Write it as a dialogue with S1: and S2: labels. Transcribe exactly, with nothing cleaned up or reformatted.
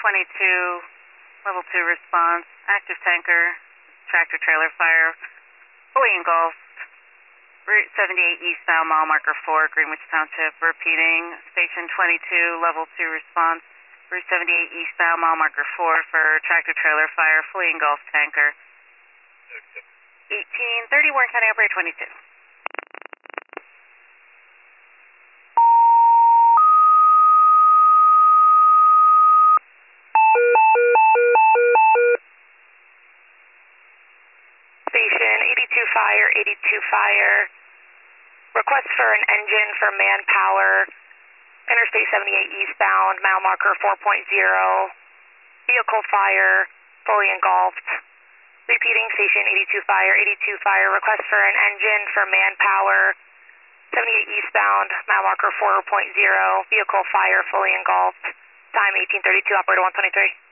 S1: twenty-two, level two response, active tanker, tractor trailer fire, fully engulfed, Route seventy-eight eastbound, mile marker four, Greenwich Township. Repeating, station twenty-two, level two response, Route seventy-eight eastbound, mile marker four for tractor trailer fire, fully engulfed tanker. eighteen thirty, Warren County Operator twenty-two.
S2: Station eighty-two fire, eighty-two fire. Request for an engine for manpower. Interstate seventy-eight eastbound, mile marker four point zero. Vehicle fire, fully engulfed. Repeating, station eighty-two fire, eighty-two fire. Request for an engine for manpower. seventy-eight eastbound, mile marker four point zero. Vehicle fire, fully engulfed. Time eighteen thirty-two, operator one twenty-three.